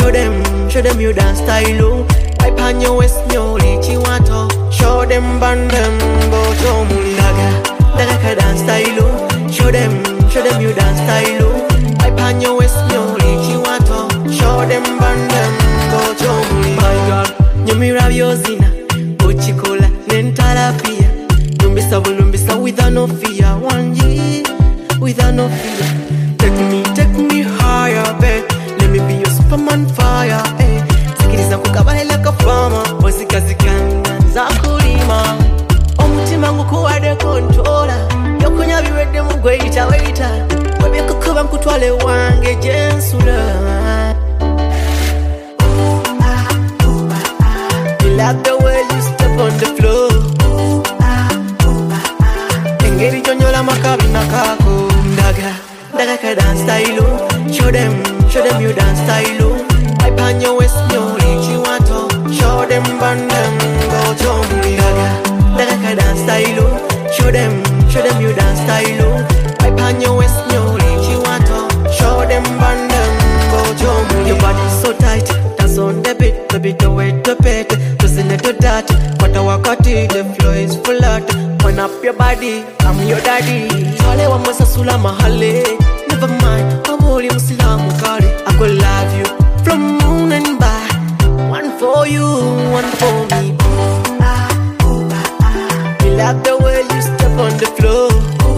show them you dance style. Pipe on your waist, no lechi wato. Show them bandem, go to mundaga. Daga ka dance style. Show them you dance style. Pipe on your waist, no lechi wato. Show them bandem, go to mundaga. My God, nyumi rabiozina, ochikola nentalapia. Lumbisa without no fear, one G without no fear. Take me higher, babe. Let me be your Superman fire, eh. Sikiriza kukabale like a farmer. Ozikazikana zakulima. Omutima ngukuwade controller. Yokunya biwedde mugweita waiter. Webye kukuba nkutwale wange jensula. You love the way you step on the floor. Engeri jonyola makabina kako. Daga ka dance style. Show them you dance style. Pipe on your waist, no lechi wato. Show them bandem, go to mundaga. Daga ka dance style. Show them you dance style. Pipe on your waist, no lechi wato. Show them bandem, go to mundaga. Your body's so tight, dance on the beat, baby the way to pet. Just in it to that, what I walk out it, the flow is full out. Turn up your body, I'm your daddy. Chale wa masasula mahale. Never mind, I'm holy Muslim kari. I could love you from moon and back. One for you, one for me. You love the way you step on the floor.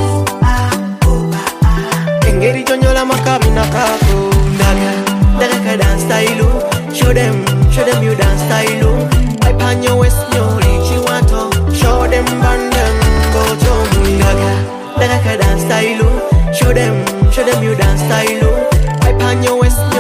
Engeri jonyola makabina kako. Daga ka dance style. Show them you dance style. Pipe on your waist, no lechi wato. Show them bandem, go to mundaga. Daga ka dance style. Show them you dance style. Pipe on your waist.